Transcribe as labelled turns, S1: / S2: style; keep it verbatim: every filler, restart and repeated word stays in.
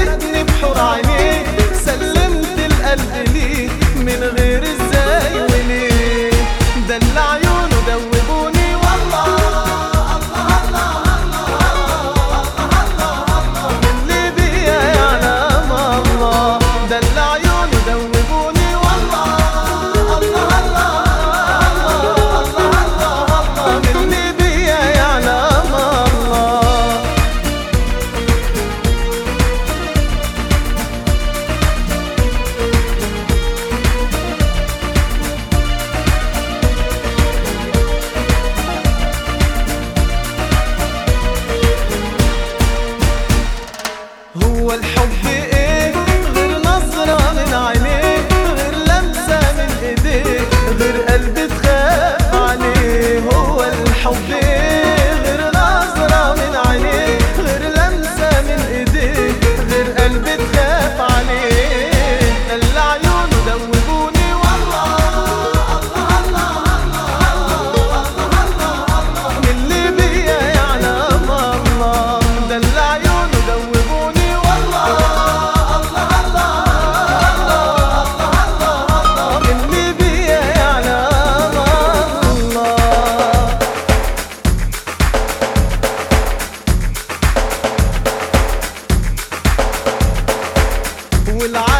S1: خدتني بحور عينيك، سلمت القلب ليك من غير ازاي وليه. دل عيونه دوبوني والله، الله الله الله الله الله من اللي بيا يعلم الله. دل عيونه دوبوني والله، الله الله الله الله من اللي بيا يعلم الله. هو الحب ايه غير نظرة من عينيك، غير لمسة من ايديك، غير قلب تخاف عليه. هو الحب ايه غير نظرة من عينيك، غير لمسة من ايديك، غير قلب تخاف عليه. دل عيونه دوبوني والله، الله الله الله الله الله من اللي بيا يعلم الله. دل عيونه دوبوني والله، الله الله الله من اللي بيا يعلم الله. والع